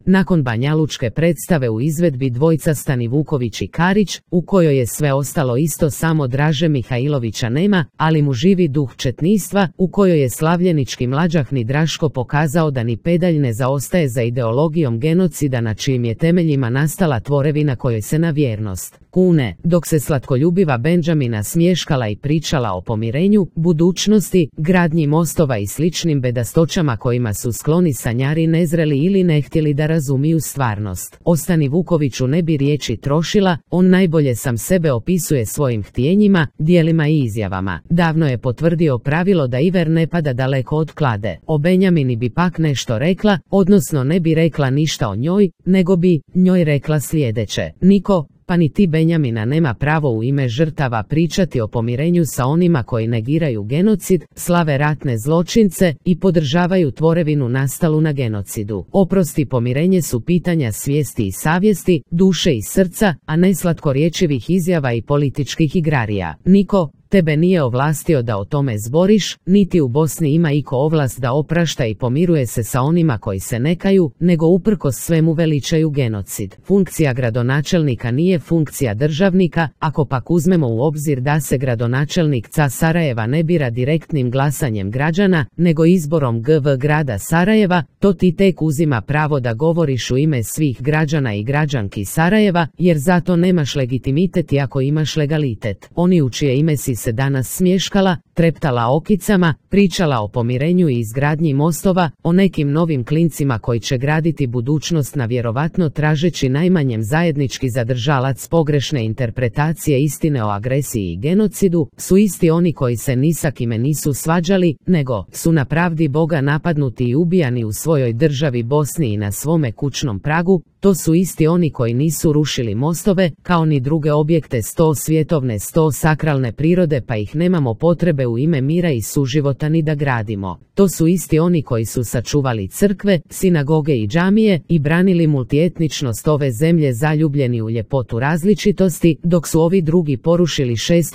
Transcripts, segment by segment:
Nakon banjalučke predstave u izvedbi dvojca Stanivuković i Karić, u kojoj je sve ostalo isto samo Draže Mihajlovića nema, ali mu živi duh četništva, u kojoj je slavljenički mlađahni Draško pokazao da ni pedalj ne zaostaje za ideologijom genocida na čijim je temeljima nastala tvorevina kojoj se na vjernost kune, dok se slatkoljubiva Benđamina smješkala i pričala o pomirenju, budućnosti, gradnji mostova i sličnim bedastoćama kojima su skloni sanjari nezreli ili ne htjeli da razumiju stvarnost. O Stanivukoviću ne bi riječi trošila, on najbolje sam sebe opisuje svojim htjenjima, djelima i izjavama. Davno je potvrdio pravilo da iver ne pada daleko od klade. O Benjamini bi pak nešto rekla, odnosno ne bi rekla ništa o njoj, nego bi njoj rekla sljedeće: niko, pa ni ti Benjamina, nema pravo u ime žrtava pričati o pomirenju sa onima koji negiraju genocid, slave ratne zločince i podržavaju tvorevinu nastalu na genocidu. Oprost i pomirenje su pitanja svijesti i savjesti, duše i srca, a ne slatkorječivih izjava i političkih igrarija. Niko tebe nije ovlastio da o tome zboriš, niti u Bosni ima iko ovlast da oprašta i pomiruje se sa onima koji se ne kaju, nego uprkos svemu veličaju genocid. Funkcija gradonačelnika nije funkcija državnika, ako pak uzmemo u obzir da se gradonačelnik Sarajeva ne bira direktnim glasanjem građana, nego izborom GV grada Sarajeva, to ti tek uzima pravo da govoriš u ime svih građana i građanki Sarajeva, jer zato nemaš legitimitet iako imaš legalitet. Oni u čije ime si se danas smješkala, treptala okicama, pričala o pomirenju i izgradnji mostova, o nekim novim klincima koji će graditi budućnost na vjerovatno tražeći najmanjem zajednički zadržalac pogrešne interpretacije istine o agresiji i genocidu, su isti oni koji se ni sa kime nisu svađali, nego su na pravdi Boga napadnuti i ubijani u svojoj državi Bosni i na svome kućnom pragu. To su isti oni koji nisu rušili mostove, kao ni druge objekte 100 svjetovne 100 sakralne prirode, pa ih nemamo potrebe u ime mira i suživota ni da gradimo. To su isti oni koji su sačuvali crkve, sinagoge i džamije i branili multietničnost ove zemlje zaljubljeni u ljepotu različitosti, dok su ovi drugi porušili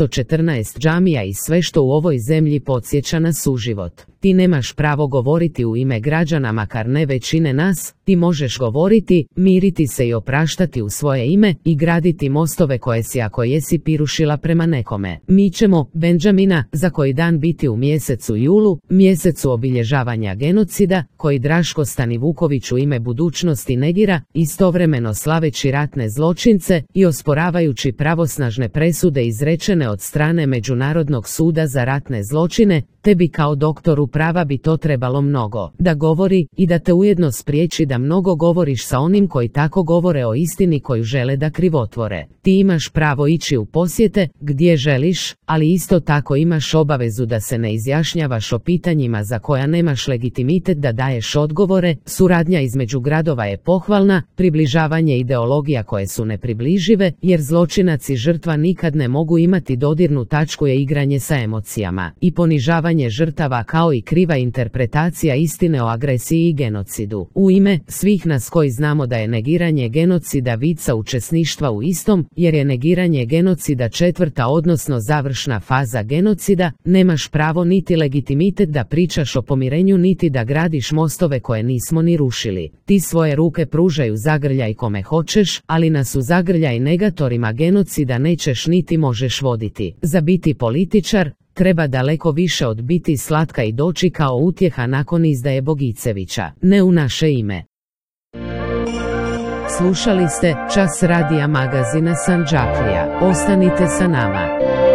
614 džamija i sve što u ovoj zemlji podsjeća na suživot. Ti nemaš pravo govoriti u ime građana, makar ne većine nas. Ti možeš govoriti, miriti se i opraštati u svoje ime i graditi mostove koje si, ako jesi, pirušila prema nekome. Mi ćemo Benđamina za koji dan biti u mjesecu julu, mjesecu obilježavanja genocida, koji Draško Stanivuković u ime budućnosti negira, istovremeno slaveći ratne zločince i osporavajući pravosnažne presude izrečene od strane Međunarodnog suda za ratne zločine. Tebi kao doktoru prava bi to trebalo mnogo da govori i da te ujedno spriječi da mnogo govoriš sa onim koji tako govore o istini koju žele da krivotvore. Ti imaš pravo ići u posjete gdje želiš, ali isto tako imaš obavezu da se ne izjašnjavaš o pitanjima za koja nemaš legitimitet da daješ odgovore. Suradnja između gradova je pohvalna, približavanje ideologija koje su nepribližive, jer zločinac i žrtva nikad ne mogu imati dodirnu tačku je igranje sa emocijama i ponižavanje žrtava kao i kriva interpretacija istine o agresiji i genocidu. U ime svih nas koji znamo da je negiranje genocida vica učesništva u istom, jer je negiranje genocida četvrta odnosno završna faza genocida, nemaš pravo niti legitimitet da pričaš o pomirenju niti da gradiš mostove koje nismo ni rušili. Ti svoje ruke pružaju zagrljaj kome hoćeš, ali nas u zagrljaj negatorima genocida nećeš niti možeš voditi. Za biti političar treba daleko više od biti slatka i doći kao utjeha nakon izdaje Bogicevića. Ne u naše ime. Slušali ste Čas radija magazina Sandžaklija. Ostanite sa nama.